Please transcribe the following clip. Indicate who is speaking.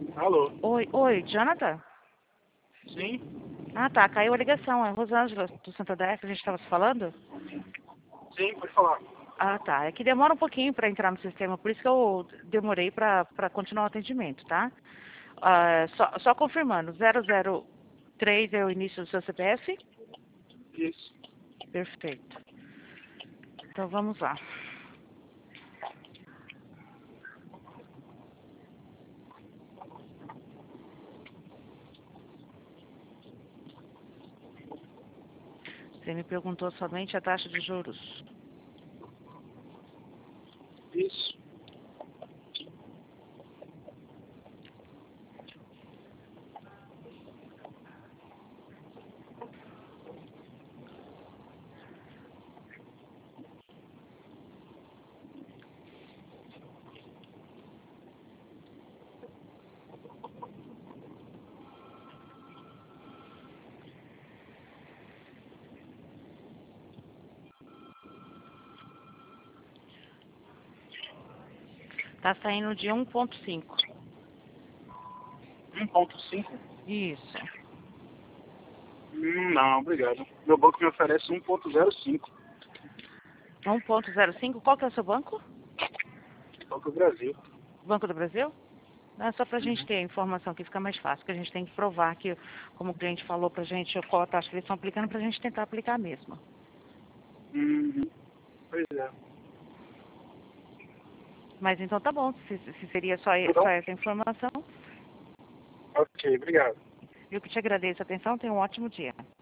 Speaker 1: Alô?
Speaker 2: Oi, Jonathan?
Speaker 1: Sim?
Speaker 2: Ah, tá, caiu a ligação. É Rosângela do Santander que a gente estava se falando?
Speaker 1: Sim, pode falar.
Speaker 2: Ah, tá. É que demora um pouquinho para entrar no sistema, por isso que eu demorei para continuar o atendimento, tá? Só confirmando, 003 é o início do seu CPF?
Speaker 1: Isso.
Speaker 2: Perfeito. Então vamos lá. Você me perguntou somente a taxa de juros.
Speaker 1: Isso.
Speaker 2: Tá saindo de 1,5.
Speaker 1: 1.5?
Speaker 2: Isso.
Speaker 1: Não, obrigado. Meu banco me oferece 1.05.
Speaker 2: 1,05. Qual que é o seu banco?
Speaker 1: Banco do Brasil.
Speaker 2: Banco do Brasil? Não, é só para a gente
Speaker 1: Uhum.
Speaker 2: ter a informação que fica mais fácil, que a gente tem que provar que, como o cliente falou para a gente, qual a taxa que eles estão aplicando, para a gente tentar aplicar mesmo.
Speaker 1: Uhum. Pois é.
Speaker 2: Mas então tá bom, se seria só
Speaker 1: Então,
Speaker 2: essa informação,
Speaker 1: ok, obrigado.
Speaker 2: eu que te agradeço a atenção, tenha um ótimo dia.